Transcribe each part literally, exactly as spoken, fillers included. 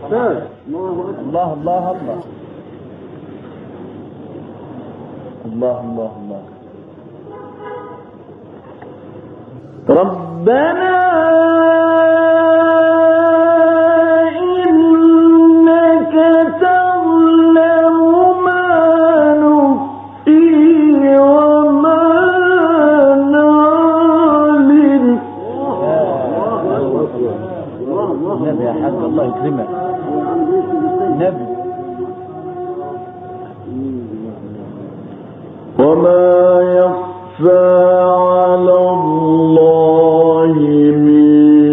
الله الله الله الله الله الله. ربنا إنك تعلم ما نخفي وما نعلن. النبي يا حاج الله يكرمك النبي. وما يخفى على الله من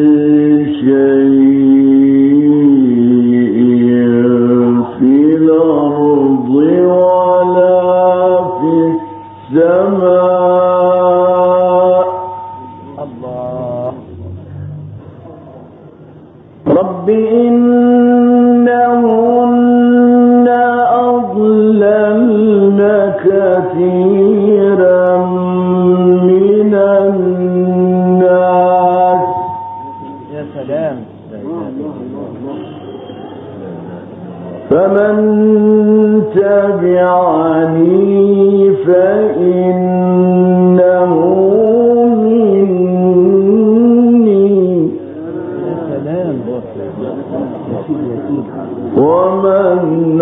شيء في الأرض ولا في السماء. الله. رب إنهن أضللن كثيرا من الناس. يا سلام. فمن تبعني فإنه مني. يا سلام. ومن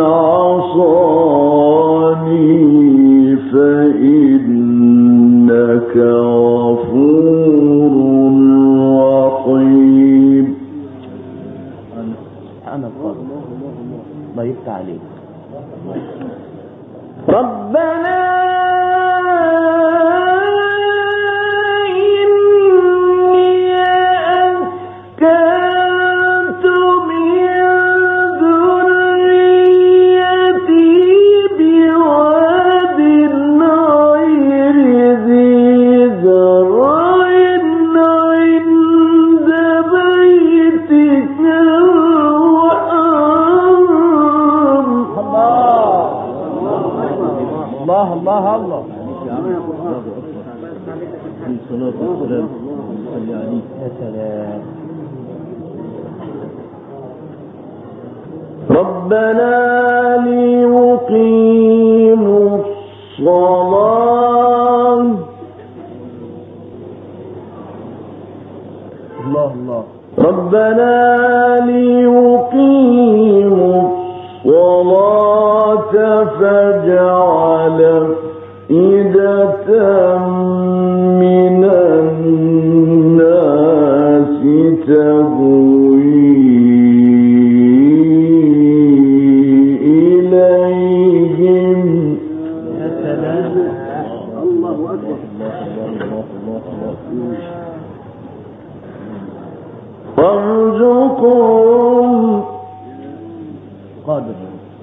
عصاني فإنك غفور رحيم. أنا الله يفتح عليك. ربنا الله الله يا سلام. ربنا ليقيموا الصلاة. الله الله. ربنا ليقيموا الصلاة فاجعل أفئدة من الناس تهوي إليهم. يا سلام. الله أكبر. وارزقهم قادر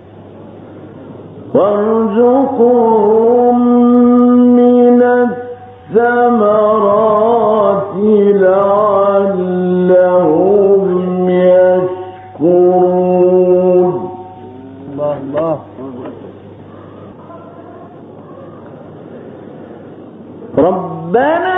وارزقهم من الثمرات لعلهم يشكرون. الله الله. ربنا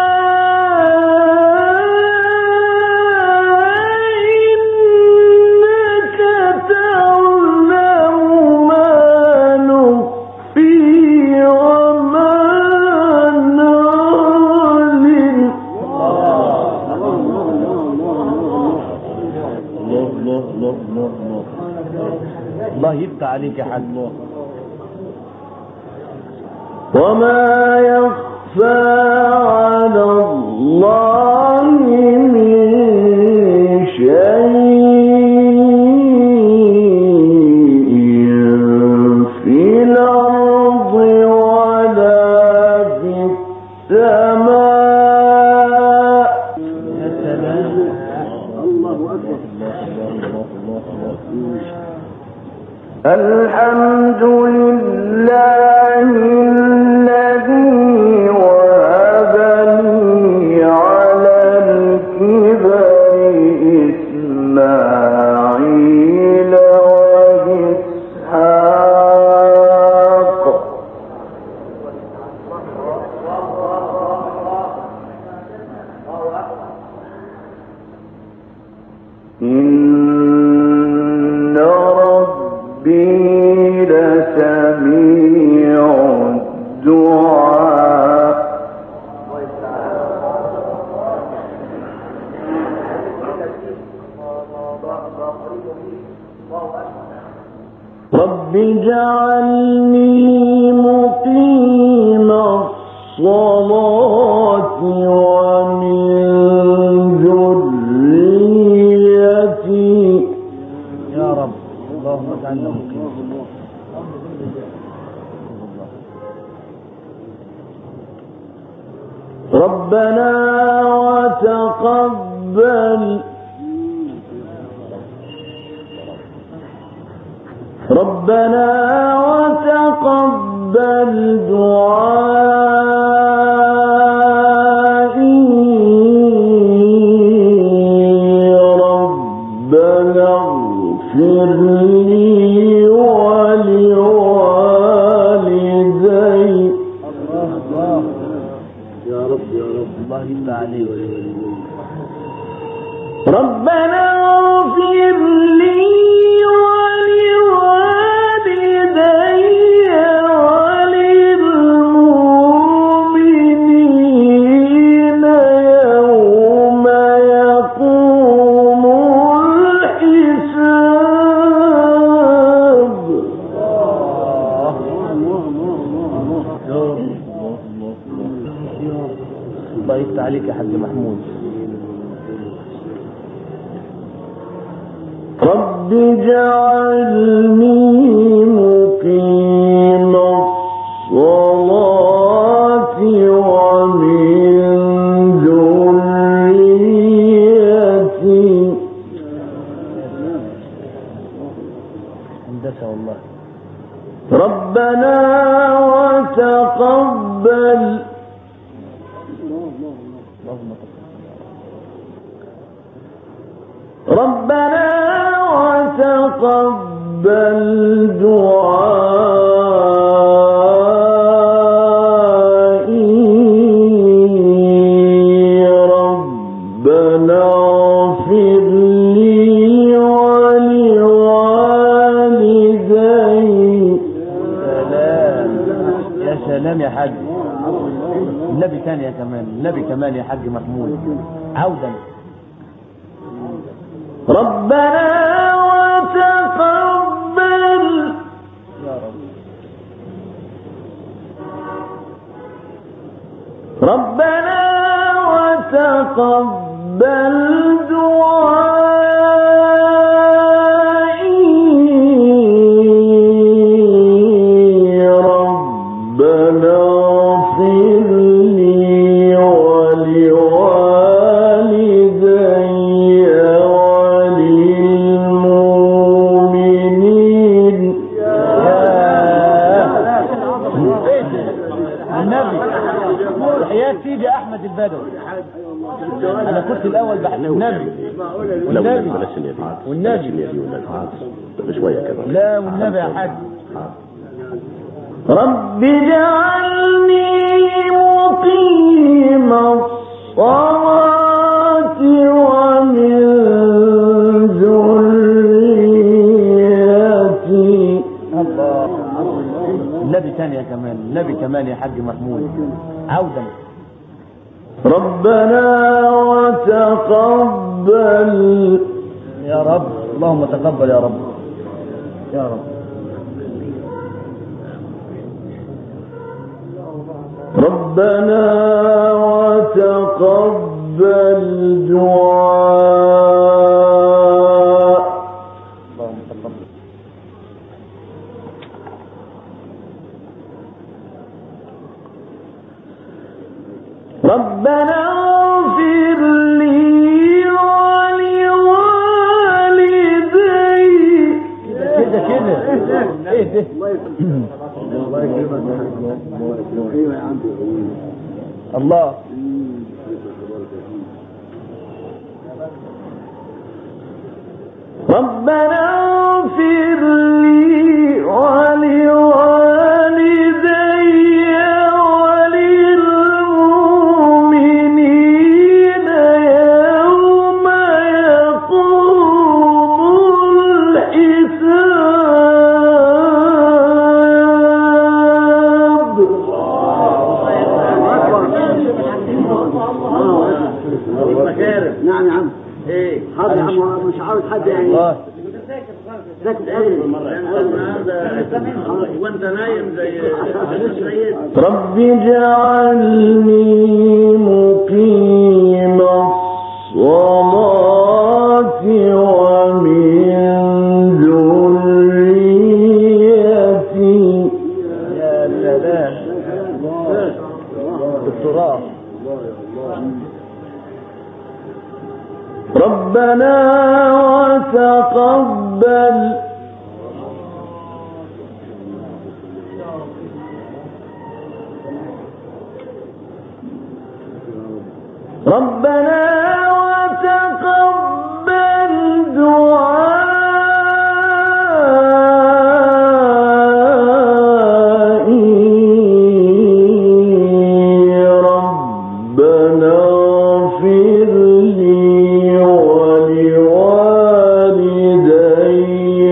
الله يفتح عليك يا حاج. وما يخفى على الله من شيء في الأرض ولا في السماء. يا سلام. الله أكبر. الحمد لله الذي وهب لي على الكبر إسماعيل وإسحاق. إن لسميع الدعاء رب اجعلني مقيم الصلاة ومن ذريتي يا رب اللهم اجعلنا مقيم. ربنا وتقبل ربنا وتقبل دعائي ربنا اغفر لي ولوالدي الله يا رب يا رب الله يفتح عليك. ربنا اغفر لي عليك يا حاج محمود. رب اجعلني مقيم الصلاة ومن ذريتي هندسة والله. ربنا وتقبل ربنا وتقبل دعائي ربنا اغفر لي ولوالدي. سلام يا سلام يا حاج. النبي كان يا كمان النبي كمان يا حاج محمود. عودا ربنا وتقبل يا رب ربنا وتقبل دعائي ربنا اغفر لي ولوالدي وللمؤمنين. النبي يا سيدي احمد البدوي. انا كنت الاول بحث النبي والنبي والنبي شويه كده. لا والنبي يا حاج. رب اجعلني مقيم الصلاة ومن ذريتي. الله النبي كان يا كمان النبي كمان يا حاج محمود. عودا ربنا وتقبل يا رب اللهم تقبل يا رب يا رب. ربنا وتقبل دعاء اللهم تقبل. ربنا اغفر لي ولوالدي. كده كده ايه ده؟ الله يكرمك. الله ربنا اغفر لي ولوالدي وللمؤمنين يوم يقوم الحساب. ايه حاضر يا عم مش عاوز حد يعني الله ساكت قوي وانت نايم زي رب اجعلني مقيم الصلاة ومن ذريتي. يا سلام التراب. ربنا وتقبل ربنا وتقبل دعائي ربنا اغفر لي ولوالدي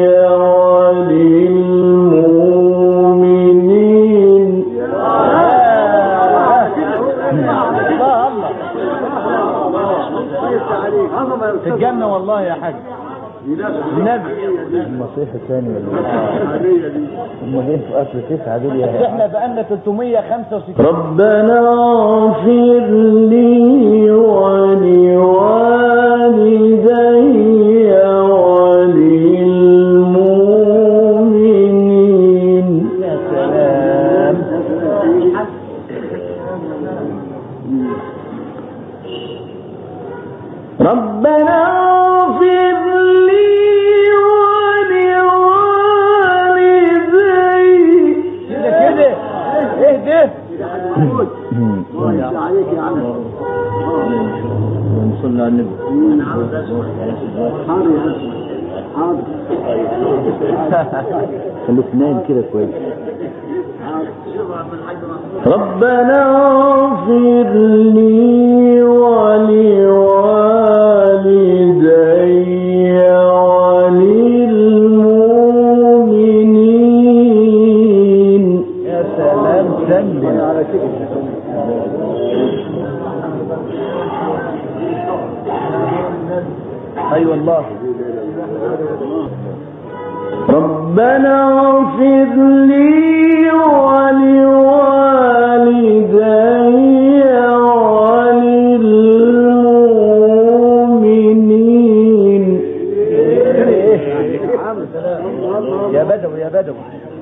وللمؤمنين. في الجنة والله يا حاج النبي. المصيح الثاني هم جايين في اصل تسعه دول يا احنا بقالنا ثلاثمية وخمسة وستين. ربنا اغفر لي ولوالدي وللمؤمنين. يا سلام. ربنا اغفر لي ولوالدي. كده كده ايه ده؟ عليك يا عم صلى على النبي. حاضر يا حاضر خليك نايم كده كويس. ربنا اغفر لي ولوالدي وللمؤمنين. يا سلام سلم على كده. ايوه الله. ربنا اغفر لي ولوالدي وللمؤمنين. يا بدوي يا بدوي.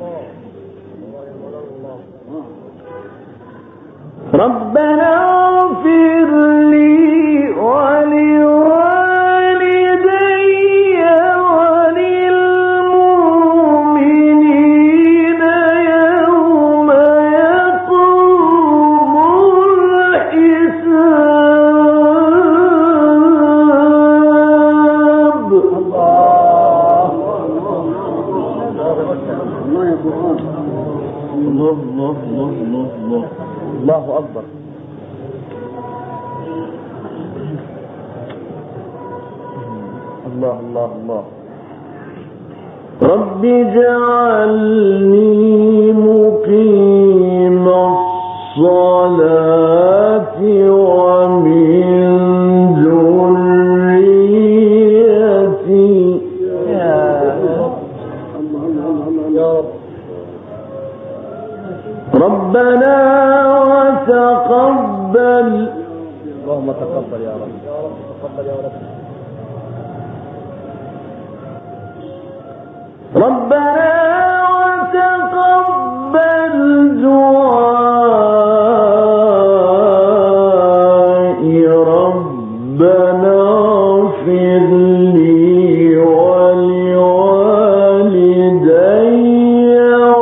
ربنا اغفر لي ولوالدي وللمؤمنين يوم يقوم الحساب. الله يا قرآن الله الله الله الله الله. الله اكبر. الله الله الله. رب اجعلني مقيم الصلاة ومن ذريتي. يا ربنا وتقبل. اللهم تقبل يا رب. تقبل يا رب. ربنا وتقبل دعائي ربنا اغفر لي ولوالدي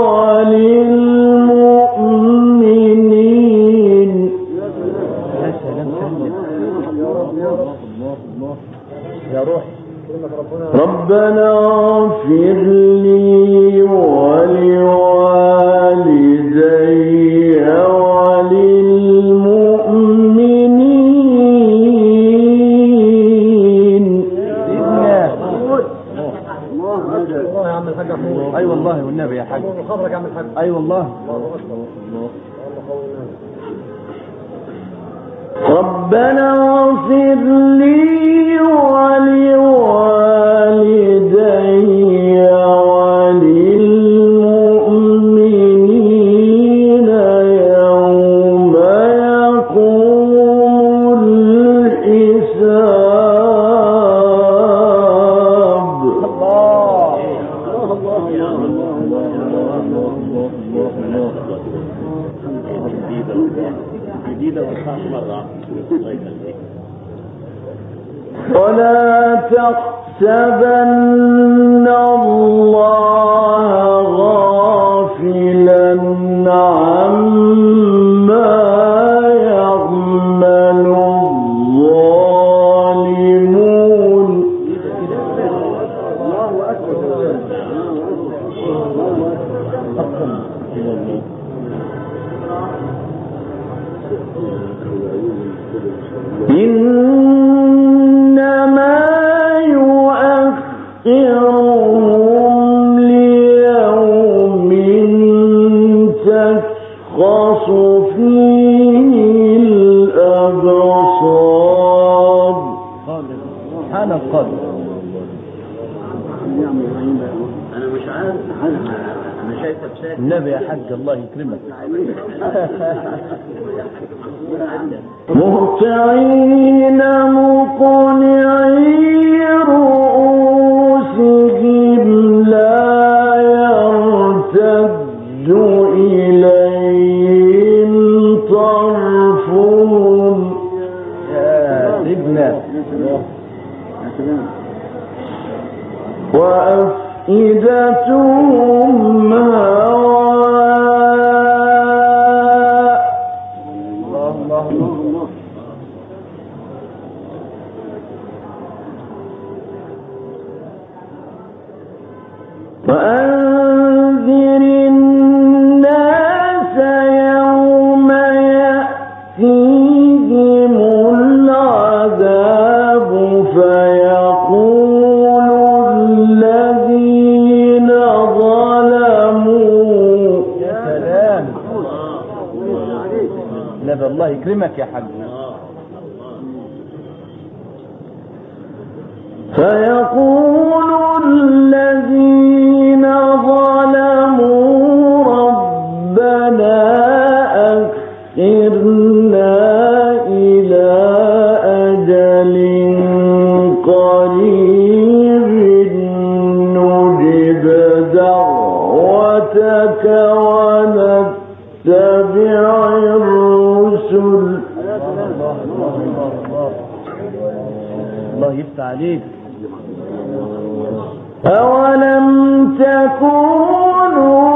وللمؤمنين. يا سلام سلم يا روح. ربنا اغفر لي ولوالدي وللمؤمنين. الله يا عم الحاج محمود. اي والله والنبي يا حاج. خبرك يا عم الحاج. اي والله. ربنا اغفر لي تحسبن الله غافلا عما يعمل الظالمون. الله أكبر. إنما يؤخرهم ليوم تشخص فيه الأبصار. سبحان القادر. أنا مش عارف، أنا شايفك ساكت. النبي يا حاج الله يكرمك. مهطعين مقنعي رؤوسهم لا يرتد إليهم طرفهم. يا سيدنا وأفئدتهم هواء. الله الله الله. وأنذر الناس يوم يأتيهم العذاب فيقول الذين ظلموا. يا سلام. نبي الله يكرمك يا حاج. فيقول الذين ظلموا ربنا أخرنا إلى أجل قريب نجب دعوتك ونتبع الرسل. الله يفتح عليك. أولم تكونوا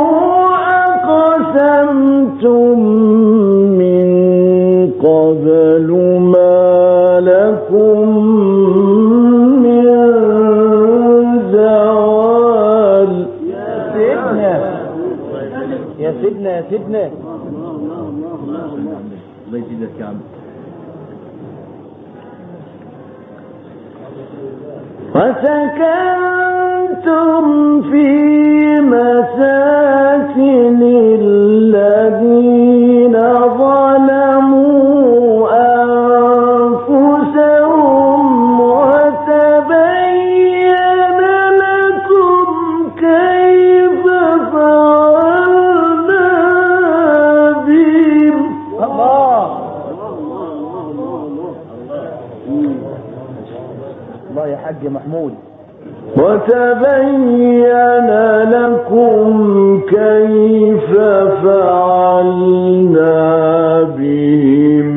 أقسمتم من قبل ما لكم من زوال. يا سيدنا يا سيدنا يا سيدنا. الله يزيدك يا عم. وسكنتم في مساكن الذين ظلموا أنفسهم وتبين لكم كيف فعلنا بهم. الله الله يا حاج محمود. وتبين لكم كيف فعلنا بهم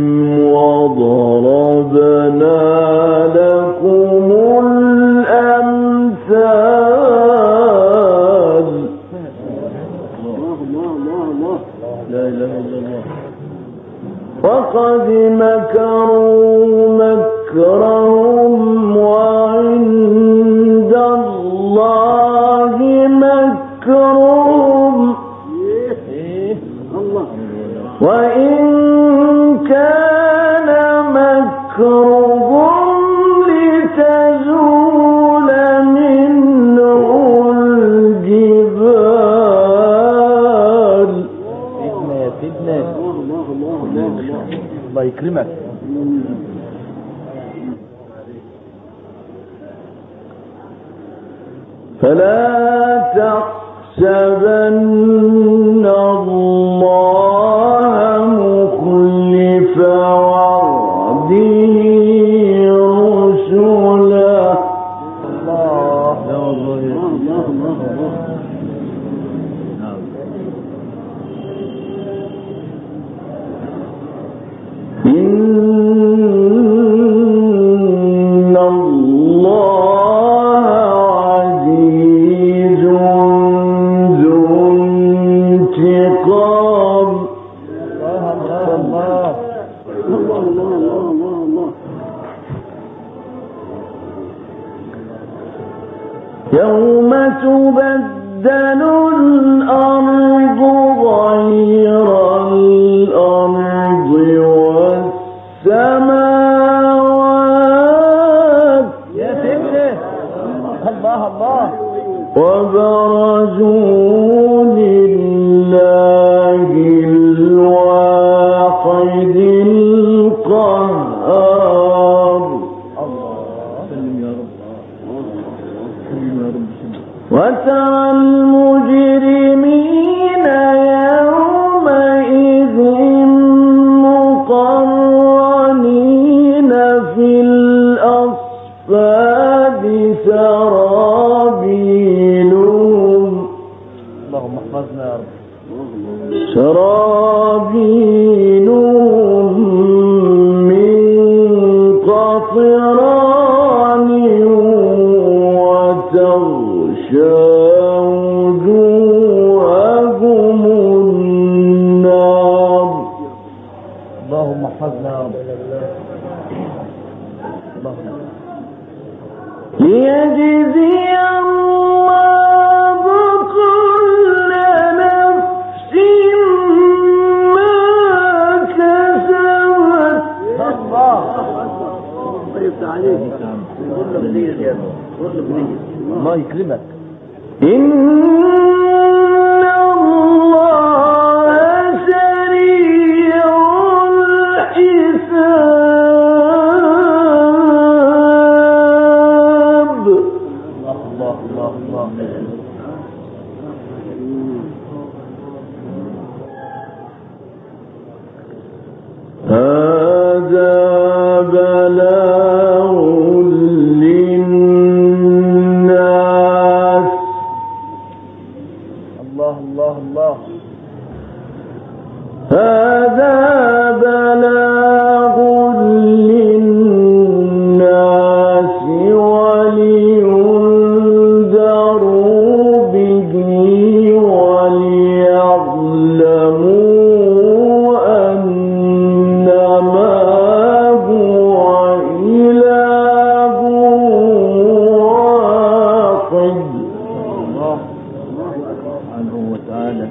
وضربنا لكم الأمثال. لا إله إلا الله. وقد مكروا مكرهم وعند الله مكرهم وإن كان مكرهم لتزول منه الجبال. سيدنا يا سيدنا. الله يكرمك. فلا تحسبن الله مخلف وعده رسله. الله لا والله. إن الله يوم تبدل الأرض غير الأرض والسماوات يا سيدنا الله الله وبرزوا لله الواحد القهار وترى المجرمين يومئذ مقرنين في الأصفاد سرابيلهم اللهم احفظنا يا رب سرابيلهم من قطران وتغشى وجوههم النار اللهم احفظنا يا رب اللهم ليجزي الله كل نفس ما كسبت الله طيب عليك اطلب نية يا ابني اطلب نية الله يكرمك إن الله سريع الحساب الله الله الله هذا بلاغ للناس الله الله الله هذا بلاغ للناس ولينذروا به وليعلموا أنما هو إله واحد الله سبحانه وتعالى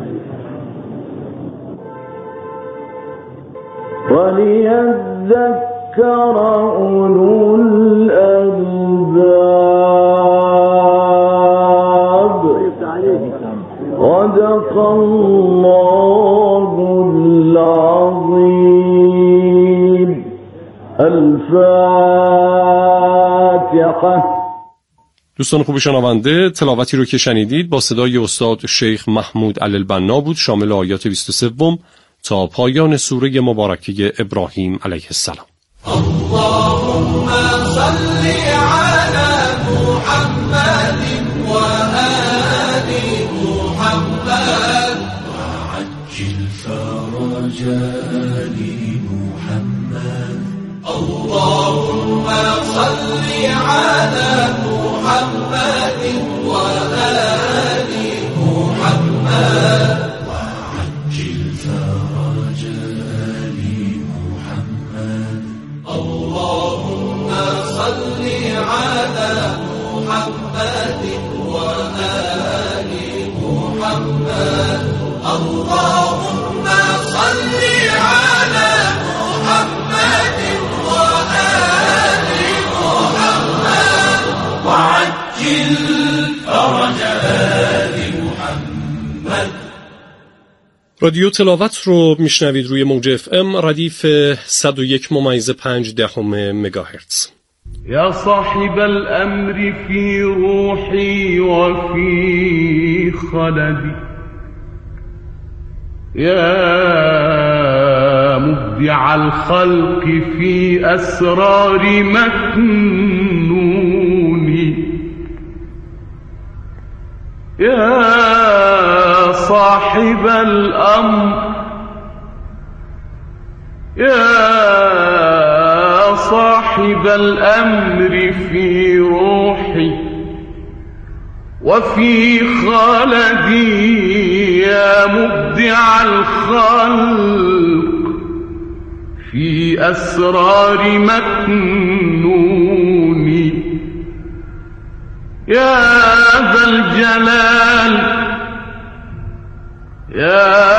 وليذكر أولو الألباب صدق الله العظيم الفاتحة. دوستان خوب شنونده، تلاوتی رو که شنیدید با صدای استاد شیخ محمود علی البنا بود، شامل آیات بیست و سه تا پایان سوره مبارکه ابراهیم علیه السلام. اللهم صل على محمد وآل محمد وعجل فرج آل محمد. اللهم صل على محمد وآل محمد وعجل فرج آل محمد. اللهم صل على محمد وآل محمد. اللهم صل على محمد وآل محمد وعجل فرج آل محمد. رادیو تلاوت رو میشنوید روی موج اف ام ردیف صد و یک ممیز پنج دهم مگاهرتز. يا صاحب الأمر في روحي وفي خلدي يا مبدع الخلق في أسرار مكنوني يا صاحب الأمر يا صاحب الأمر في روحي وفي خلدي يا مبدع الخلق في أسرار مكنوني يا ذا الجلال يا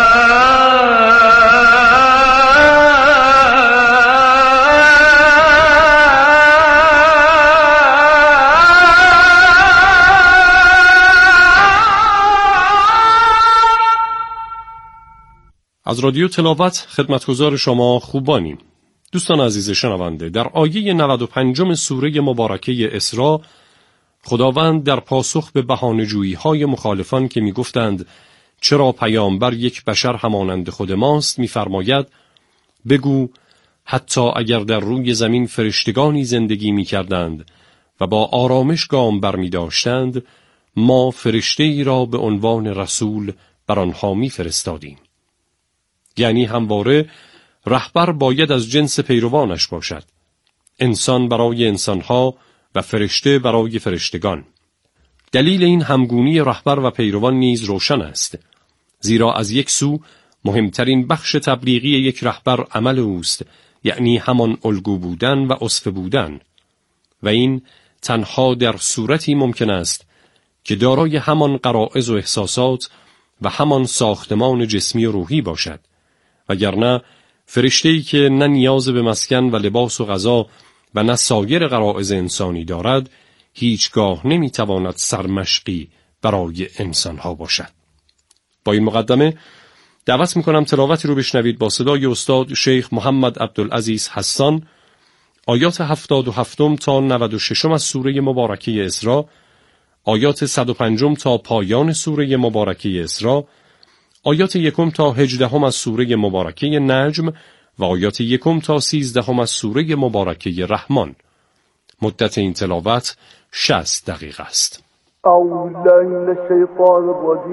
از رادیو تلاوت خدمتگزار شما خوبانیم. دوستان عزیز شنونده، در آیه نود و پنج سوره مبارکه اسراء خداوند در پاسخ به بهانه‌جویی‌های مخالفان که می‌گفتند چرا پیامبر یک بشر همانند خود ماست می‌فرماید بگو حتی اگر در روی زمین فرشتگانی زندگی می‌کردند و با آرامش گام برمی‌داشتند ما فرشته‌ای را به عنوان رسول بر آنها می‌فرستادیم. یعنی همواره رهبر باید از جنس پیروانش باشد. انسان برای انسانها و فرشته برای فرشتگان. دلیل این همگونی رهبر و پیروان نیز روشن است. زیرا از یک سو مهمترین بخش تبلیغی یک رهبر عمل اوست، یعنی همان الگو بودن و اسوه بودن. و این تنها در صورتی ممکن است که دارای همان غرایز و احساسات و همان ساختمان جسمی و روحی باشد. وگرنه فرشته‌ای که نه نیاز به مسکن و لباس و غذا و نه سایر غرایز انسانی دارد هیچگاه نمیتواند سرمشقی برای انسانها باشد. با این مقدمه دعوت میکنم تلاوتی رو بشنوید با صدای استاد شیخ محمد عبدالعزیز حسان، آیات هفتاد و هفتم تا نود و ششم از سوره مبارکه اسراء، آیات صد و پنجم تا پایان سوره مبارکه اسراء، آیات یکم تا هجدهم از سوره مبارکه نجم و آیات یکم تا سیزدهم از سوره مبارکه رحمان. مدت این تلاوت شصت دقیقه است. اعوذ بالله من الشیطان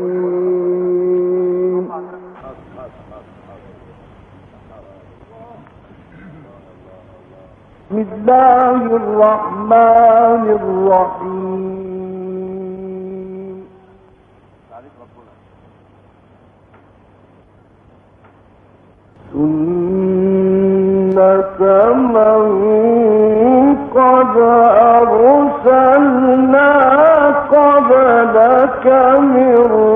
الرجیم. بسم الله الرحمن الرحیم. سنة من قد أرسلنا قبلك من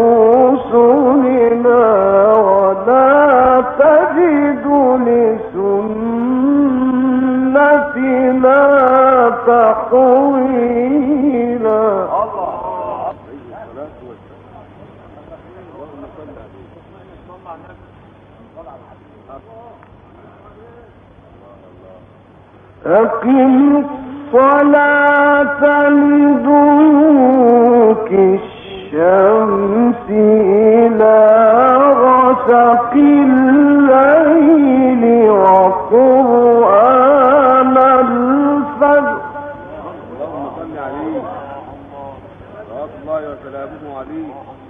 رسلنا ولا تجد لسنتنا تحويلا. أقم الصلاة لدلوك الشمس إلى غسق الليل وقرآن الفجر. اللهم صل عليه صلوات الله وسلامه عليه.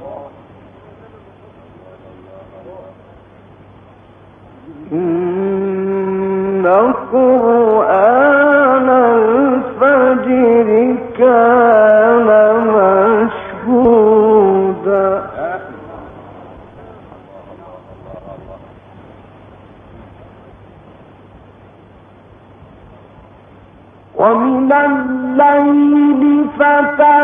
إن قرآن الفجر كان مشهودا. ومن الليل فتهجد